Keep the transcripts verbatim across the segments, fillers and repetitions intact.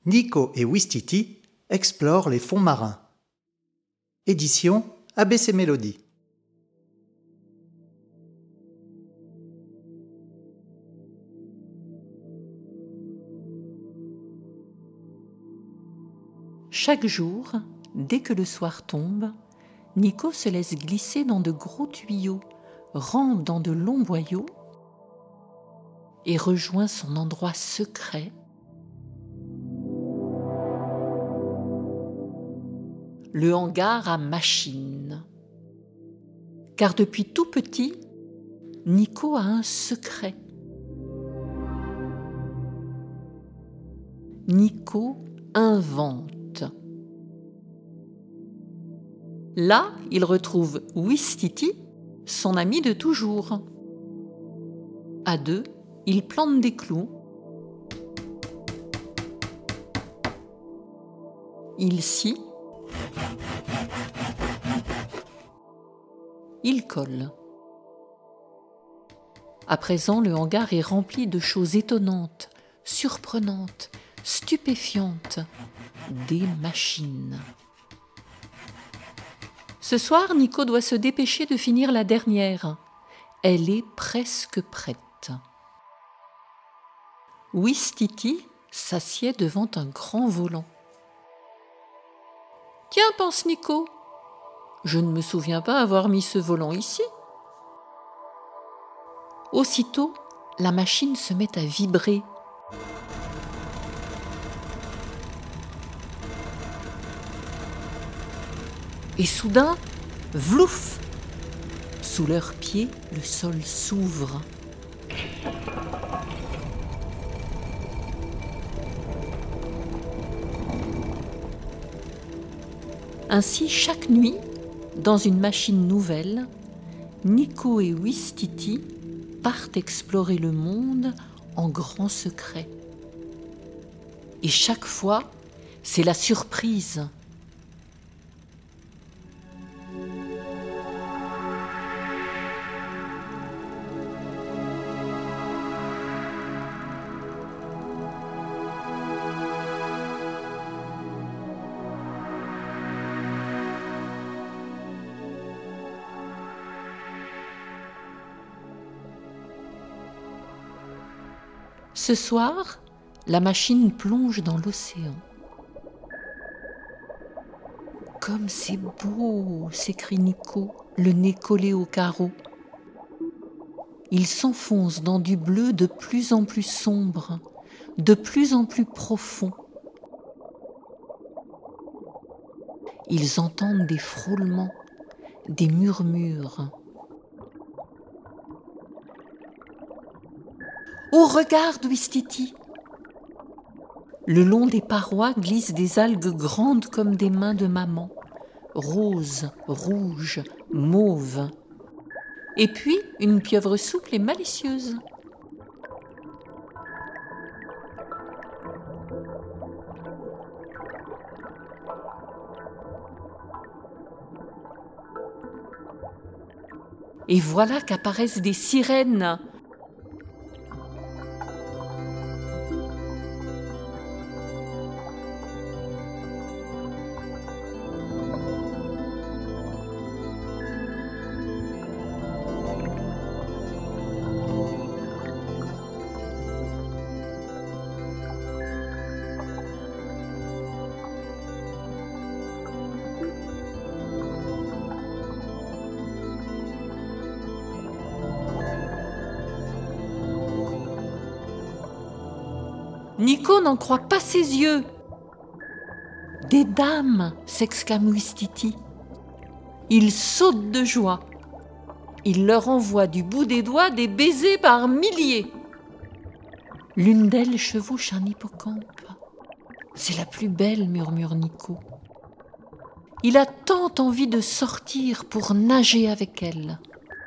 Nico et Ouistiti explorent les fonds marins. Édition A B C Mélodie. Chaque jour, dès que le soir tombe, Nico se laisse glisser dans de gros tuyaux, rampe dans de longs boyaux et rejoint son endroit secret, le hangar à machines. Car depuis tout petit, Nico a un secret. Nico invente. Là, il retrouve Ouistiti, son ami de toujours. À deux, ils plantent des clous. Ils scient. Ils collent. À présent, le hangar est rempli de choses étonnantes, surprenantes, stupéfiantes, des machines. Ce soir, Nico doit se dépêcher de finir la dernière. Elle est presque prête. Ouistiti s'assied devant un grand volant. « Tiens, pense Nico, je ne me souviens pas avoir mis ce volant ici. » Aussitôt, la machine se met à vibrer. Et soudain, vlouf! Sous leurs pieds, le sol s'ouvre. Ainsi, chaque nuit, dans une machine nouvelle, Nico et Ouistiti partent explorer le monde en grand secret. Et chaque fois, c'est la surprise. Ce soir, la machine plonge dans l'océan. « Comme c'est beau !» s'écrie Nico, le nez collé au carreau. Il s'enfonce dans du bleu de plus en plus sombre, de plus en plus profond. Ils entendent des frôlements, des murmures. Oh, regarde, Ouistiti! Le long des parois glissent des algues grandes comme des mains de maman, roses, rouges, mauves. Et puis, une pieuvre souple et malicieuse. Et voilà qu'apparaissent des sirènes. Nico n'en croit pas ses yeux. « Des dames !» s'exclame Ouistiti. Il saute de joie. Il leur envoie du bout des doigts des baisers par milliers. L'une d'elles chevauche un hippocampe. « C'est la plus belle !» murmure Nico. Il a tant envie de sortir pour nager avec elle.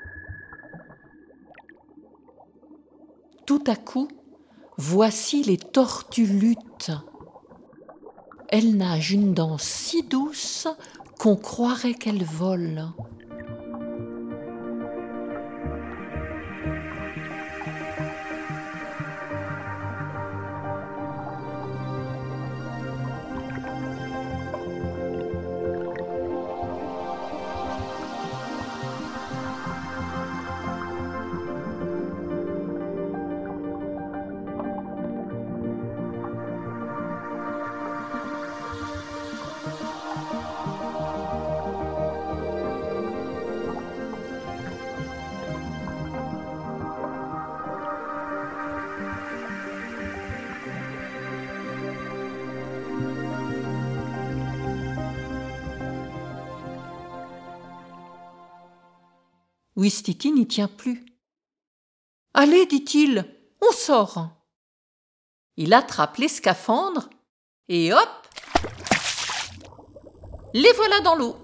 Tout à coup, voici les tortues luttes. Elles nagent une danse si douce qu'on croirait qu'elles volent. Ouistiti n'y tient plus. « Allez, dit-il, on sort !» Il attrape les scaphandres et hop, les voilà dans l'eau.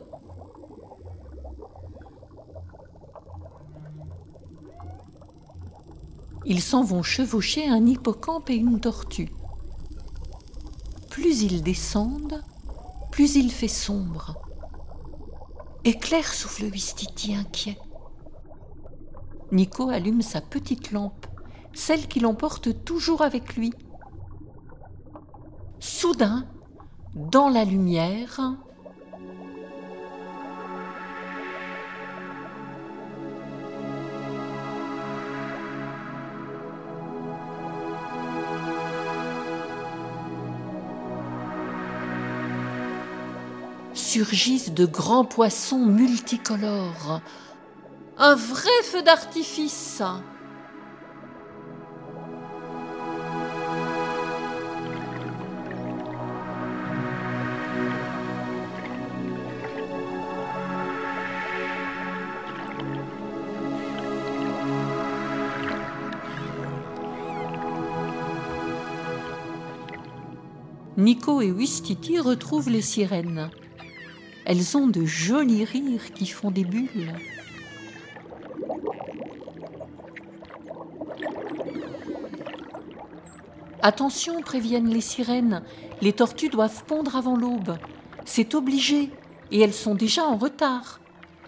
Ils s'en vont chevaucher un hippocampe et une tortue. Plus ils descendent, plus il fait sombre. Éclair, souffle Ouistiti inquiet. Nico allume sa petite lampe, celle qu'il emporte toujours avec lui. Soudain, dans la lumière, surgissent de grands poissons multicolores. Un vrai feu d'artifice. Nico et Ouistiti retrouvent les sirènes. Elles ont de jolis rires qui font des bulles. Attention, préviennent les sirènes, les tortues doivent pondre avant l'aube. C'est obligé, et elles sont déjà en retard.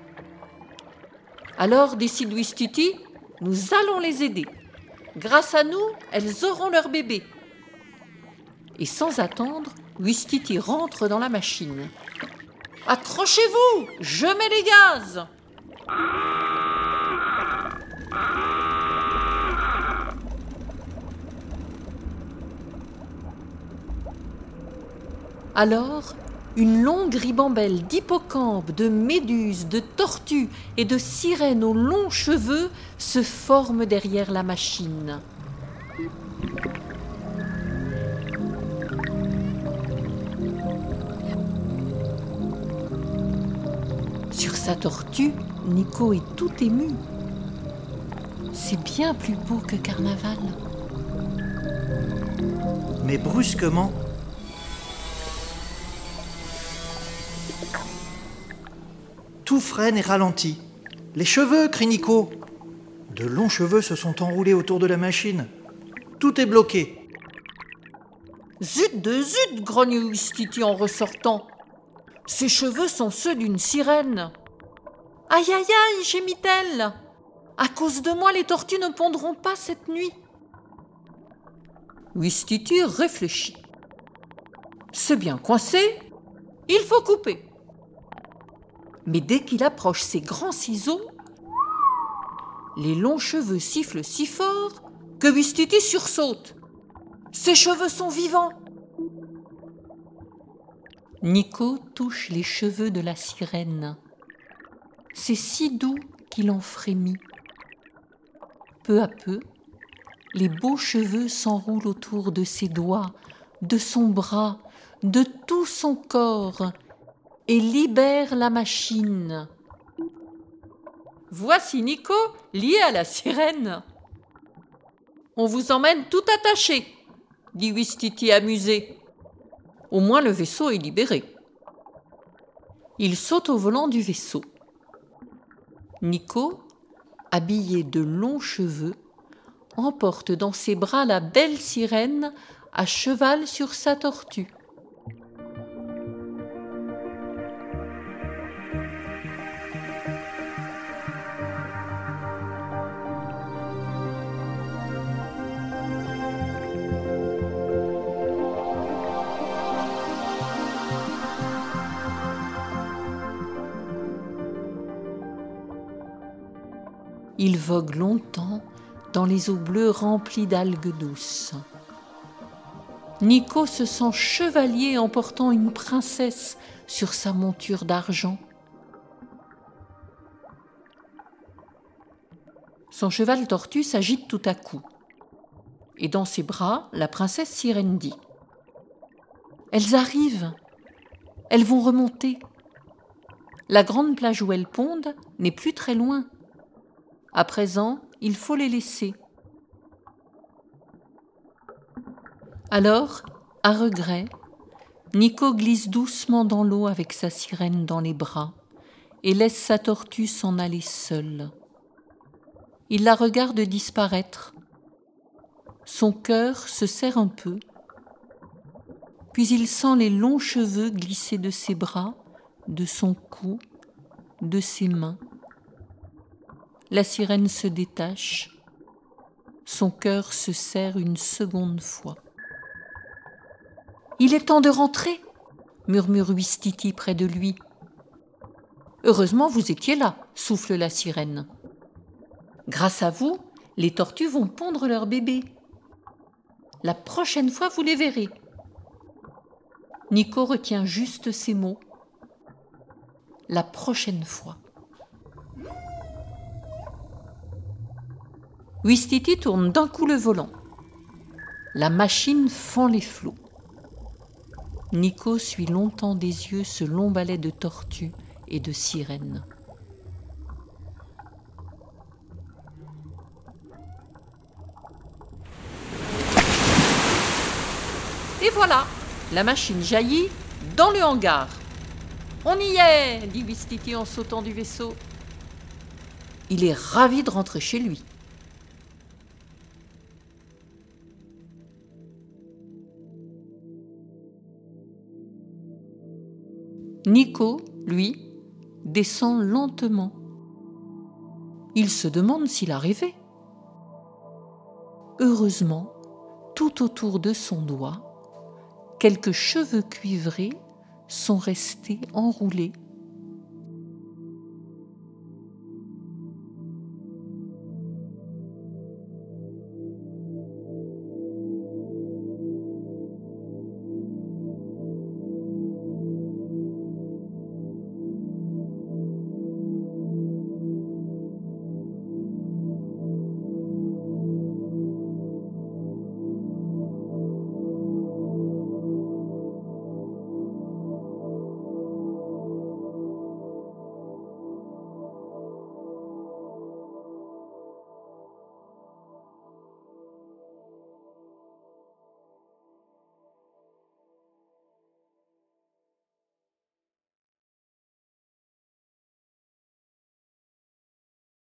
Alors, décide Ouistiti, nous allons les aider. Grâce à nous, elles auront leur bébé. Et sans attendre, Ouistiti rentre dans la machine. « Accrochez-vous, je mets les gaz !» Alors, une longue ribambelle d'hippocampes, de méduses, de tortues et de sirènes aux longs cheveux se forme derrière la machine. Sur sa tortue, Nico est tout ému. C'est bien plus beau que carnaval. Mais brusquement, tout freine et ralentit. « Les cheveux !» crie Nico. De longs cheveux se sont enroulés autour de la machine. Tout est bloqué. « Zut de zut !» grogne Ouistiti en ressortant. « Ces cheveux sont ceux d'une sirène. »« Aïe aïe aïe !» gémit-elle. « À cause de moi, les tortues ne pondront pas cette nuit. » Ouistiti réfléchit. « C'est bien coincé, il faut couper. » Mais dès qu'il approche ses grands ciseaux, les longs cheveux sifflent si fort que Ouistiti sursaute. Ses cheveux sont vivants. Nico touche les cheveux de la sirène. C'est si doux qu'il en frémit. Peu à peu, les beaux cheveux s'enroulent autour de ses doigts, de son bras, de tout son corps, et libère la machine. Voici Nico lié à la sirène. On vous emmène tout attaché, dit Ouistiti amusé. Au moins le vaisseau est libéré. Il saute au volant du vaisseau. Nico, habillé de longs cheveux, emporte dans ses bras la belle sirène à cheval sur sa tortue. Il vogue longtemps dans les eaux bleues remplies d'algues douces. Nico se sent chevalier en portant une princesse sur sa monture d'argent. Son cheval tortue s'agite tout à coup. Et dans ses bras, la princesse sirène dit « Elles arrivent, elles vont remonter. La grande plage où elles pondent n'est plus très loin. À présent, il faut les laisser. Alors, à regret, Nico glisse doucement dans l'eau avec sa sirène dans les bras et laisse sa tortue s'en aller seule. Il la regarde disparaître. Son cœur se serre un peu, puis il sent les longs cheveux glisser de ses bras, de son cou, de ses mains. La sirène se détache. Son cœur se serre une seconde fois. « Il est temps de rentrer !» murmure Ouistiti près de lui. « Heureusement, vous étiez là !» souffle la sirène. « Grâce à vous, les tortues vont pondre leurs bébés. La prochaine fois, vous les verrez. » Nico retient juste ces mots. La prochaine fois. Ouistiti tourne d'un coup le volant. La machine fend les flots. Nico suit longtemps des yeux ce long ballet de tortues et de sirènes. Et voilà, la machine jaillit dans le hangar. « On y est !» dit Ouistiti en sautant du vaisseau. Il est ravi de rentrer chez lui. Nico, lui, descend lentement. Il se demande s'il a rêvé. Heureusement, tout autour de son doigt, quelques cheveux cuivrés sont restés enroulés